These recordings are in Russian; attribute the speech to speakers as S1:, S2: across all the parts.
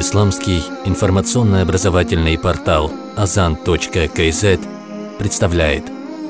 S1: Исламский информационно-образовательный портал azan.kz представляет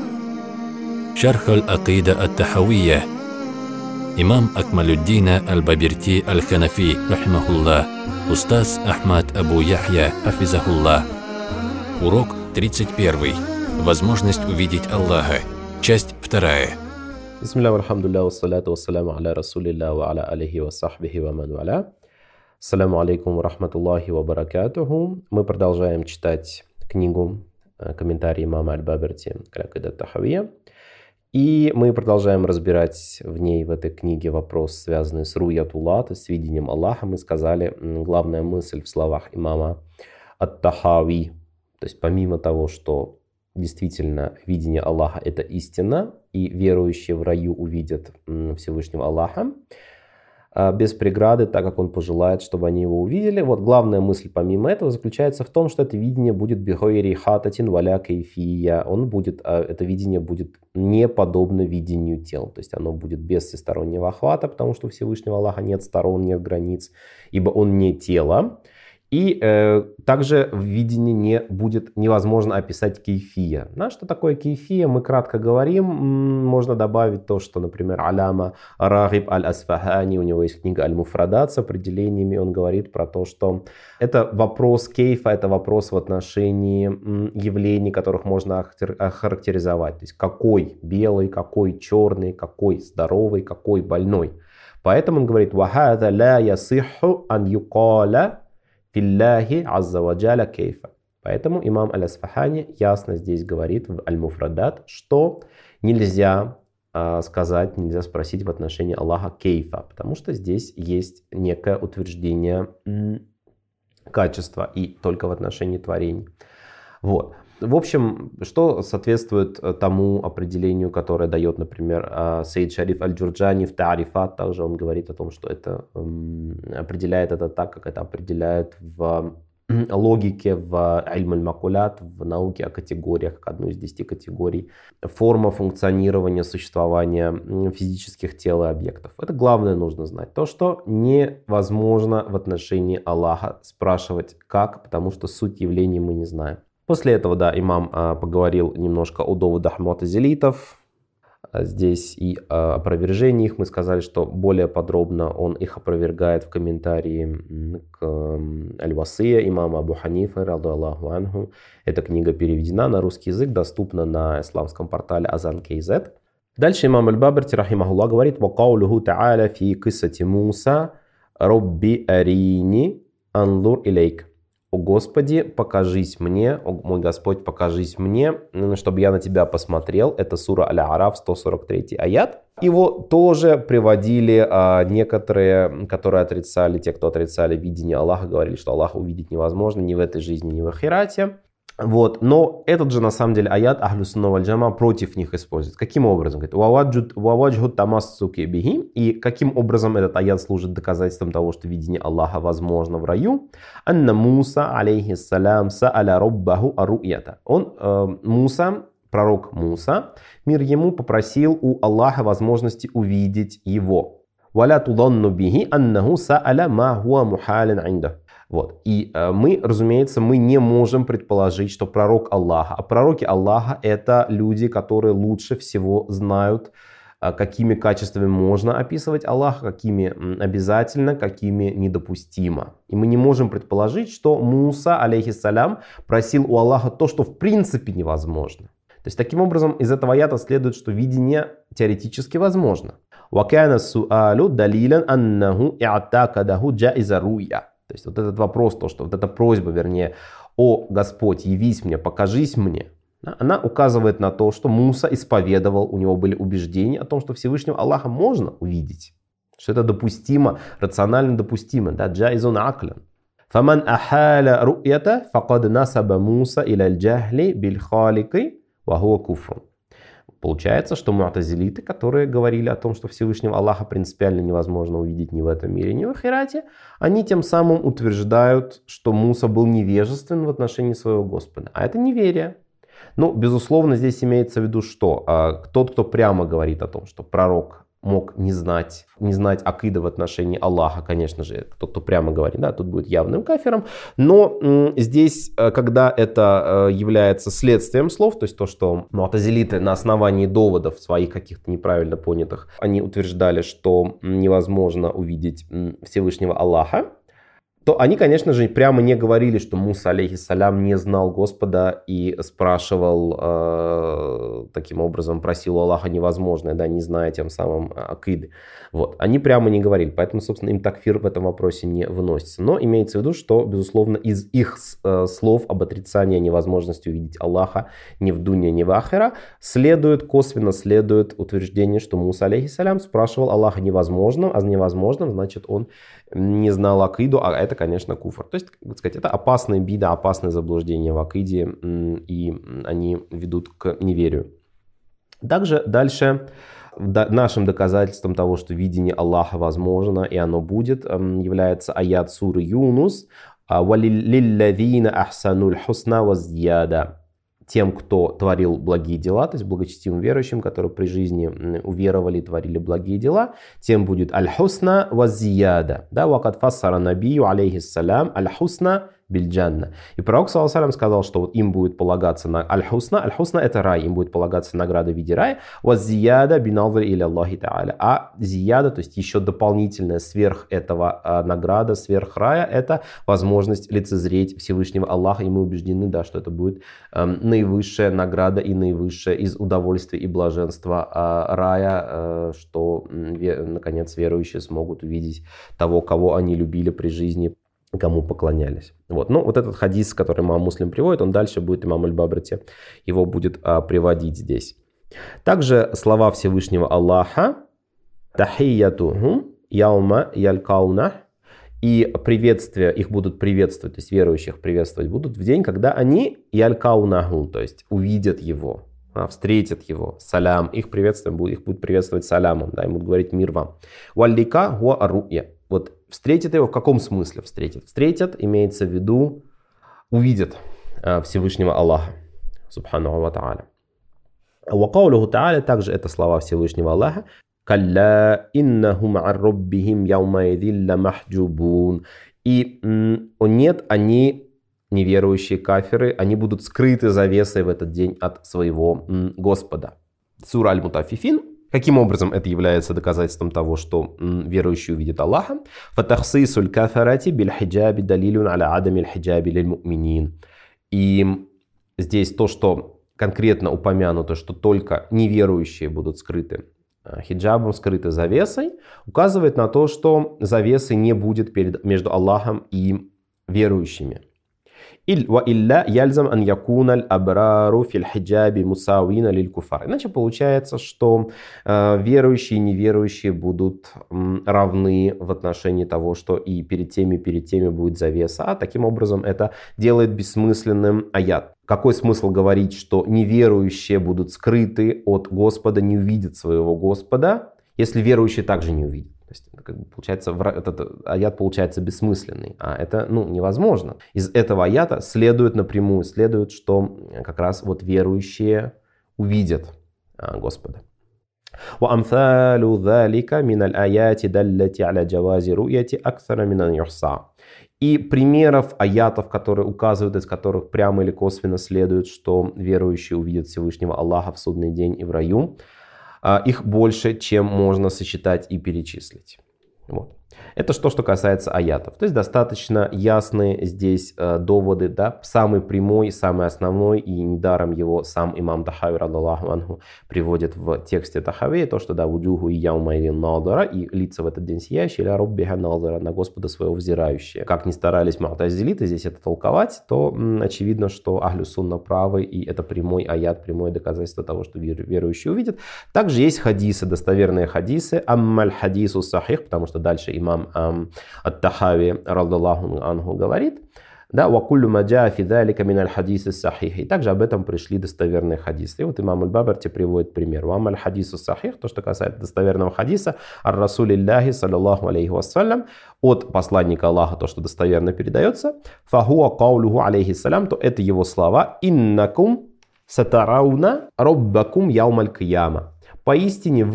S1: Шарх аль-Акида ат-Тахавия имам Акмалюддина аль-Бабирти аль-Ханафи, рахимахуллах, устаз Ахмад Абу Яхья, хафизахуллах. Урок 31. Возможность увидеть Аллаха. Часть 2.
S2: Бисмилля, алхамдулилля, вассаляту вассаляму аля расулилля ва аля алихи ва сахбихи ва ман валя. Ассаляму алейкум ва рахматуллахи ва баракатуху. Мы продолжаем читать книгу комментарии имама аль-Бабирти аль-Акида ат-Тахавия. И мы продолжаем разбирать в ней, в этой книге, вопрос, связанный с руятуллах, то есть с видением Аллаха. Мы сказали, главная мысль в словах имама ат-Тахави, то есть помимо того, что действительно видение Аллаха – это истина, и верующие в раю увидят Всевышнего Аллаха без преграды, так как он пожелает, чтобы они его увидели. Вот главная мысль помимо этого заключается в том, что это видение будет бихойри хататин валя кейфия. Это видение будет не подобно видению тел. То есть оно будет без всестороннего охвата, потому что у Всевышнего Аллаха нет сторон, нет границ, ибо он не тело. И также в видении не будет невозможно описать кейфия. Что такое кейфия? Мы кратко говорим. Можно добавить то, что, например, Аляма Рагиб аль-Асфахани, у него есть книга Аль-Муфрадат с определениями. Он говорит про то, что это вопрос кейфа, это вопрос в отношении явлений, которых можно охарактеризовать. То есть какой белый, какой черный, какой здоровый, какой больной. Поэтому он говорит «Вахада ля ясиху ан юкаля филляхи азза ва джаля кейфа». Поэтому имам аль-Асфахани ясно здесь говорит в Аль-Муфрадат, что нельзя сказать, нельзя спросить в отношении Аллаха кейфа, потому что здесь есть некое утверждение качества и только в отношении творений. Вот. В общем, что соответствует тому определению, которое дает, например, Сейд Шариф аль-Джурджани в Таарифат. Также он говорит о том, что это определяет это так, как это определяют в логике, в Илм аль-Макулят, в науке о категориях, как одну из 10 категорий. Форма функционирования, существования физических тел и объектов. Это главное нужно знать. То, что невозможно в отношении Аллаха спрашивать как, потому что суть явлений мы не знаем. После этого, имам поговорил немножко о доводах му'тазилитов. Здесь и опровержении их мы сказали, что более подробно он их опровергает в комментарии к Аль-Васия имама Абу Ханифа, ради Аллаху анху. Эта книга переведена на русский язык, доступна на исламском портале azan.kz. Дальше имам Аль-Бабирти, рахимахуллах, говорит «Вакаулуху та'аля фи киссати Муса робби арини анлур илейк». «О Господи, покажись мне, о мой Господь, покажись мне, чтобы я на тебя посмотрел». Это сура Аль-Араф, 143 аят. Его тоже приводили некоторые, которые отрицали, те, кто отрицали видение Аллаха, говорили, что Аллаха увидеть невозможно ни в этой жизни, ни в ахирате. Вот. Но этот же на самом деле аят Ахлю сунна валь джама против них использует. Каким образом? Говорит, и каким образом этот аят служит доказательством того, что видение Аллаха возможно в раю? Анна Муса, алейхиссалям, сааля роббаху ару'ята. Муса, пророк Муса, мир ему, попросил у Аллаха возможности увидеть его. Валя туданну бихи аннаху сааля ма хуа мухалин инда. Вот. И мы, разумеется, мы не можем предположить, что пророк Аллаха, а пророки Аллаха — это люди, которые лучше всего знают, какими качествами можно описывать Аллаха, какими обязательно, какими недопустимо. И мы не можем предположить, что Муса, алейхиссалям, просил у Аллаха то, что в принципе невозможно. То есть, таким образом, из этого аята следует, что видение теоретически возможно. وَكَانَ السُّؤَالُ دَلِيلًا أَنَّهُ اِعْتَقَدَهُ جَائِزَ رُؤْيَا. То есть вот этот вопрос, вот эта просьба, вернее, «О Господь, явись мне, покажись мне», она указывает на то, что Муса исповедовал, у него были убеждения о том, что Всевышнего Аллаха можно увидеть, что это допустимо, рационально допустимо, джаизун аклян. فَمَنْ أَحَالَ رُؤْيَةَ فَقَدْ نَسَبَ مُوسَى إِلَى الْجَهْلِ بِالْخَالِقِ وَهُوَ كُفْرٌ. Получается, что му'тазилиты, которые говорили о том, что Всевышнего Аллаха принципиально невозможно увидеть ни в этом мире, ни в ахирате, они тем самым утверждают, что Муса был невежествен в отношении своего Господа. А это неверие. Безусловно, здесь имеется в виду, что тот, кто прямо говорит о том, что пророк мог не знать акида в отношении Аллаха, конечно же, тот, кто прямо говорит, да, тут будет явным кафиром. Но здесь, когда это является следствием слов, то есть то, что му'тазилиты на основании доводов своих каких-то неправильно понятых, они утверждали, что невозможно увидеть Всевышнего Аллаха, то они, конечно же, прямо не говорили, что Муса, алейхиссалям, не знал Господа и спрашивал, таким образом, просил у Аллаха невозможное, да, не зная тем самым акиды. Вот. Они прямо не говорили, поэтому, собственно, им такфир в этом вопросе не выносится. Но имеется в виду, что, безусловно, из их слов об отрицании невозможности увидеть Аллаха ни в дуне, ни в ахира, косвенно следует утверждение, что Муса, алейхиссалям, спрашивал Аллаха невозможным, а невозможным, значит, он не знал акиду, а это, конечно, куфр. То есть, так сказать, это опасные бида, опасные заблуждения в акиде, и они ведут к неверию. Также дальше нашим доказательством того, что видение Аллаха возможно и оно будет, является аят суры Юнус «Валиллазина ахсануль хусна вазьяда». Тем, кто творил благие дела, то есть благочестивым верующим, которые при жизни уверовали и творили благие дела, тем будет аль-хусна ваззияда. Да, вакад фассара набию, алейхиссалям, аль-хусна биль-джанна. И пророк, саллаллаху алейхи, сказал, что вот им будет полагаться на аль-хусна. Аль-хусна — это рай, им будет полагаться награда в виде рая. Ваззияда биназр иля Аллахи та'аля. А зияда, то есть еще дополнительная сверх этого награда, сверх рая, это возможность лицезреть Всевышнего Аллаха. И мы убеждены, да, что это будет наивысшая награда и наивысшее из удовольствия и блаженства рая, что, наконец, верующие смогут увидеть того, кого они любили при жизни, кому поклонялись. Вот. Но вот этот хадис, который имам Муслим приводит, он дальше будет, имам Аль-Бабрати его будет приводить здесь. Также слова Всевышнего Аллаха «Тахиятухум яума ялькаунах», и приветствия, их будут приветствовать, то есть верующих приветствовать будут в день, когда они ялькаунаху, то есть увидят его, встретят его, салям, их будут приветствовать салямом, да, им будут говорить мир вам. Валлика хуа аруя. Вот встретят его в каком смысле встретят? Встретят, имеется в виду, увидят Всевышнего Аллаха, субхану ва та'аля. Вакаулуху та'аля, также это слова Всевышнего Аллаха. «Калла иннахум ар-раббихим яумаидилла махджубун». И нет, они, неверующие кафиры, они будут скрыты завесой в этот день от своего Господа. Сура Аль-Мутаффифин. Каким образом это является доказательством того, что верующий увидит Аллаха? «Фатахсисуль кафарати биль-хиджаби далилюн аля адами аль-хиджаби лиль-му'минин». И здесь то, что конкретно упомянуто, что только неверующие будут скрыты хиджабом, скрыты завесой, указывает на то, что завесы не будет между Аллахом и верующими. Иначе получается, что верующие и неверующие будут равны в отношении того, что и перед теми будет завеса. А таким образом это делает бессмысленным аят. Какой смысл говорить, что неверующие будут скрыты от Господа, не увидят своего Господа, если верующие также не увидят? То есть, получается, этот аят получается бессмысленный, а это невозможно. Из этого аята напрямую следует, что как раз вот верующие увидят Господа. وَأَمْثَالُ ذَلِكَ مِنَ الْآيَاتِ دَلَّةِ عَلَى جَوَازِ رُؤْيَةِ أَكْثَرَ مِنَ أَنْ يُحْصَى. И примеров аятов, которые указывают, из которых прямо или косвенно следует, что верующие увидят Всевышнего Аллаха в судный день и в раю, их больше, чем можно сосчитать и перечислить. Вот. Это что касается аятов. То есть достаточно ясные здесь доводы, да, самый прямой, самый основной, и недаром его сам имам Тахави радаллаху анху приводит в тексте Тахави, то, что да, вуджуху и яумайдин надара, и лица в этот день сияющие, ля роббиха надара, на Господа своего взирающие. Как ни старались му'тазилиты здесь это толковать, то очевидно, что ахлю сунна правы, и это прямой аят, прямое доказательство того, что верующие увидят. Также есть хадисы, достоверные хадисы, аммаль хадису сахих, потому что дальше имам Ат-Тахави радаллаху анху говорит, да, وَكُلُّ مَا جَاءَ فِي ذَلِكَ مِنَ الْحَدِيثِ الصَّحِيحِ. И также об этом пришли достоверные хадисы. И вот имам Аль-Бабарти приводит пример. وَأَمَّا الْحَدِيثُ الصَّحِيحِ, то, что касается достоверного хадиса, ар-Расулиллахи саллаллаху алейхи вассалям, от посланника Аллаха, то, что достоверно передается, فَهُوَ قَوْلُهُ алейхи салям, то это его слова, «Иннакум сатарауна роббакум яумаль кияма». Поистине вы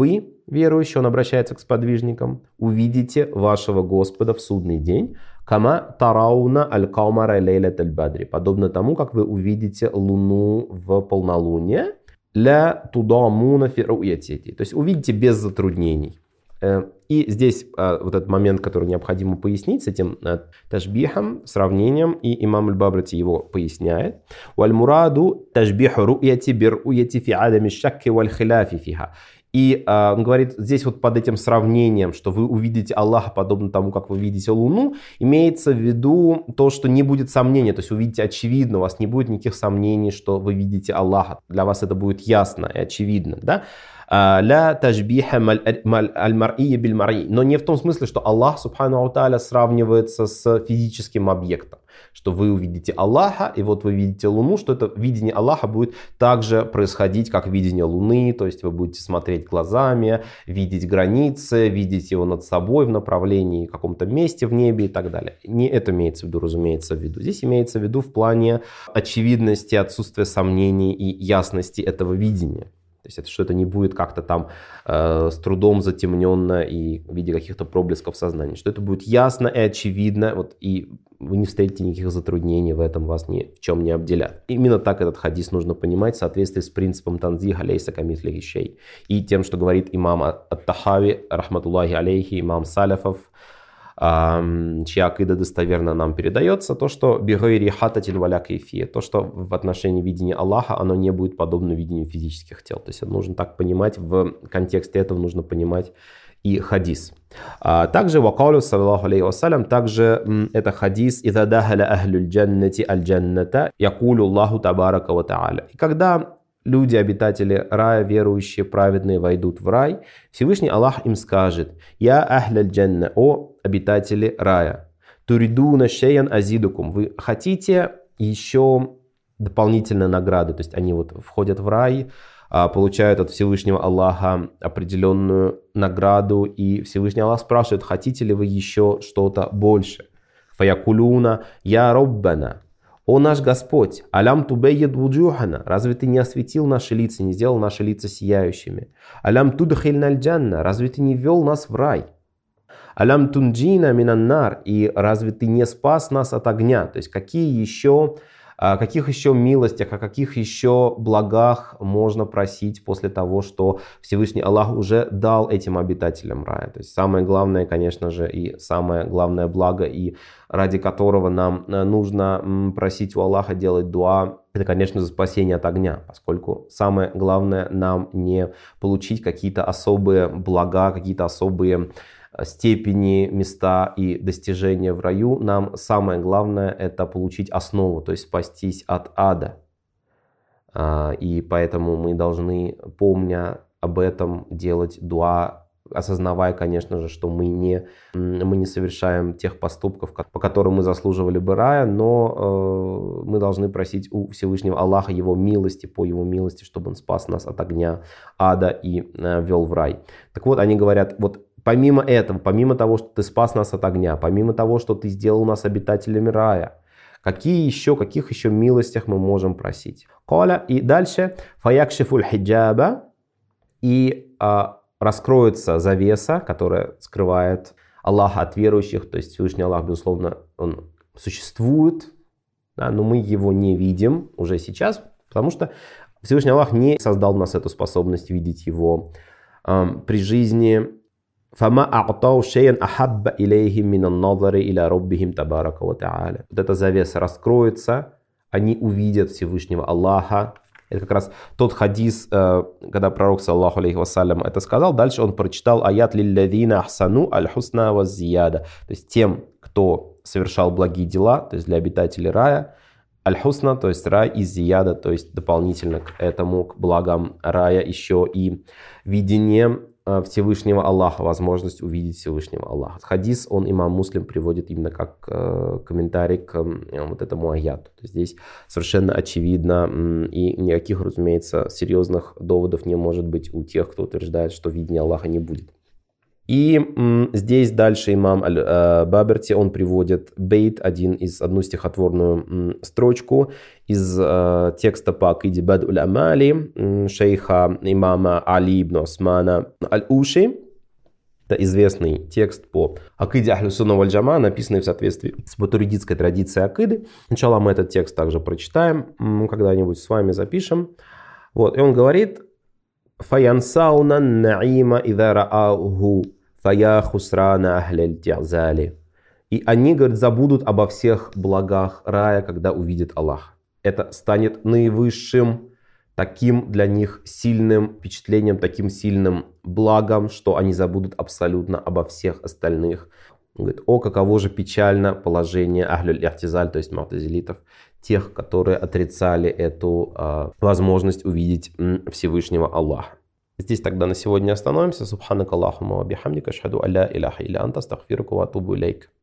S2: верующий, он обращается к сподвижникам, увидите вашего Господа в судный день, кама тарауна аль-камара лейлат аль-бадри, подобно тому, как вы увидите луну в полнолуние, ля тудамуна фи ру'яти, то есть увидите без затруднений. И здесь вот этот момент, который необходимо пояснить с этим ташбихом, сравнением, и имам аль-Бабрати его поясняет. «Валь-мураду ташбиху ру'яти бир-ру'яти фи адами шакки валь-хиляфи фиха». И он говорит, здесь вот под этим сравнением, что вы увидите Аллаха подобно тому, как вы видите Луну, имеется в виду то, что не будет сомнения, то есть увидите очевидно, у вас не будет никаких сомнений, что вы видите Аллаха. Для вас это будет ясно и очевидно, да? «Ля ташбиха аль-мар'ия биль-мар'и». Но не в том смысле, что Аллах, субхану ва тааля, сравнивается с физическим объектом. Что вы увидите Аллаха, и вот вы видите Луну, что это видение Аллаха будет также происходить, как видение Луны. То есть вы будете смотреть глазами, видеть границы, видеть его над собой в направлении каком-то месте в небе и так далее. Не это имеется в виду, разумеется, в виду. Здесь имеется в виду в плане очевидности, отсутствия сомнений и ясности этого видения. То есть это что это не будет как-то там с трудом затемненно и в виде каких-то проблесков сознания. Что это будет ясно и очевидно, вот, и вы не встретите никаких затруднений в этом, вас ни в чем не обделят. Именно так этот хадис нужно понимать в соответствии с принципом танзиха лейса камислихи шей. И тем, что говорит имам ат-Тахави, рахматуллахи алейхи, имам саляфов, чья акида достоверно нам передается, то, что бигайри хататин валя кайфия, то, что в отношении видения Аллаха, оно не будет подобно видению физических тел. То есть это нужно так понимать, в контексте этого нужно понимать и хадис. Также вакалю саллаллаху алейхи вассалям, также это хадис «Иза дахаля ахлюль джаннати аль-джанната, якулю Аллаху табарака ва та'аля». И когда люди, обитатели рая, верующие, праведные, войдут в рай, Всевышний Аллах им скажет: «Я ахляль джанна, о обитатели рая, туридуна шейян азидукум». Вы хотите еще дополнительные награды, то есть они вот входят в рай, получают от Всевышнего Аллаха определенную награду, и Всевышний Аллах спрашивает: хотите ли вы еще что-то больше? Фаякулуна я роббана. О наш Господь, алям тубейед вуджухана, разве ты не осветил наши лица, не сделал наши лица сияющими? Алям тудхильна аль-джанна, разве ты не ввел нас в рай? Алям тунджина минаннар, и разве ты не спас нас от огня? То есть о каких еще милостях, о каких еще благах можно просить после того, что Всевышний Аллах уже дал этим обитателям рая. То есть самое главное, конечно же, и самое главное благо, и ради которого нам нужно просить у Аллаха, делать дуа, это, конечно, за спасение от огня, поскольку самое главное нам не получить какие-то особые блага, какие-то особые степени, места и достижения в раю. Нам самое главное — это получить основу, то есть спастись от ада. И поэтому мы должны, помня об этом, делать дуа, осознавая, конечно же, что мы не совершаем тех поступков, по которым мы заслуживали бы рая, но мы должны просить у Всевышнего Аллаха Его милости, по Его милости, чтобы Он спас нас от огня ада и ввел в рай. Так вот, они говорят, вот помимо этого, помимо того, что ты спас нас от огня, помимо того, что ты сделал нас обитателями рая, каких еще милостях мы можем просить? Коля, и дальше, фаякшифуль хиджаба, и раскроется завеса, которая скрывает Аллаха от верующих, то есть Всевышний Аллах, безусловно, Он существует, да, но мы Его не видим уже сейчас, потому что Всевышний Аллах не создал в нас эту способность видеть Его при жизни. فَمَا أَعْطَوْا شَيْئًا أَحَبَّ إِلَيْهِمْ مِنَ النَّظَرِ إِلَى رَبِّهِمْ تَبَارَكَ وَتَعَالَى. Вот эта завеса раскроется, они увидят Всевышнего Аллаха. Это как раз тот хадис, когда пророк, саллаллаху алейхи вассалям, это сказал. Дальше он прочитал аят «Лилладина ахсану аль-хусна ва зияда». То есть тем, кто совершал благие дела, то есть для обитателей рая, аль-хусна, то есть рай, и зияда, то есть дополнительно к этому, к благам рая, еще и видение Всевышнего Аллаха, возможность увидеть Всевышнего Аллаха. Хадис, он имам Муслим приводит именно как комментарий к вот этому аяту. Здесь совершенно очевидно, и никаких, разумеется, серьезных доводов не может быть у тех, кто утверждает, что видения Аллаха не будет. И здесь дальше имам Аль-Баберти, он приводит бейт, одну стихотворную строчку из текста по акиде Бад'уль Амали шейха имама Али ибн Усмана Аль-Уши. Это известный текст по акиде Ахлю Сунна валь Джама, написанный в соответствии с матуридитской традицией акиды. Сначала мы этот текст также прочитаем, когда-нибудь с вами запишем. Вот, и он говорит: «Фаянсауна наима ида рааху, фая хусрана ахляль ти'зали». И они, говорит, забудут обо всех благах рая, когда увидят Аллаха. Это станет наивысшим таким для них сильным впечатлением, таким сильным благом, что они забудут абсолютно обо всех остальных. Он говорит: о, каково же печально положение ахлюль ихтизаль, то есть му'тазилитов, тех, которые отрицали эту возможность увидеть Всевышнего Аллаха. Здесь тогда на сегодня остановимся. Субханак Аллахумма ва бихамдика, ашхаду алла иляха илля анта, астагфирука ва атубу илейк.